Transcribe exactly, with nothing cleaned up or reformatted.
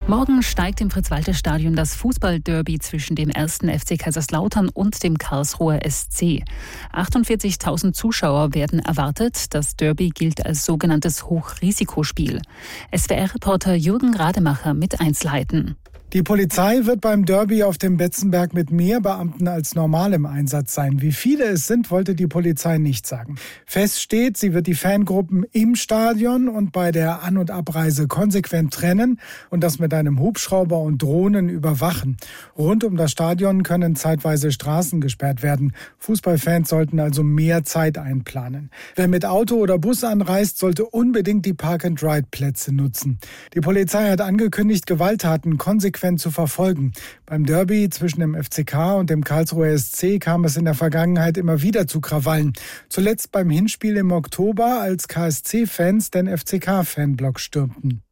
Morgen steigt im Fritz-Walter-Stadion das Fußball-Derby zwischen dem ersten F C Kaiserslautern und dem Karlsruher S C. achtundvierzigtausend Zuschauer werden erwartet. Das Derby gilt als sogenanntes Hochrisikospiel. S W R-Reporter Jürgen Rademacher mit Einzelheiten. Die Polizei wird beim Derby auf dem Betzenberg mit mehr Beamten als normal im Einsatz sein. Wie viele es sind, wollte die Polizei nicht sagen. Fest steht, sie wird die Fangruppen im Stadion und bei der An- und Abreise konsequent trennen und das mit einem Hubschrauber und Drohnen überwachen. Rund um das Stadion können zeitweise Straßen gesperrt werden. Fußballfans sollten also mehr Zeit einplanen. Wer mit Auto oder Bus anreist, sollte unbedingt die Park-and-Ride-Plätze nutzen. Die Polizei hat angekündigt, Gewalttaten konsequent zu verfolgen. Beim Derby zwischen dem F C K und dem Karlsruher S C kam es in der Vergangenheit immer wieder zu Krawallen. Zuletzt beim Hinspiel im Oktober, als K S C-Fans den F C K-Fanblock stürmten.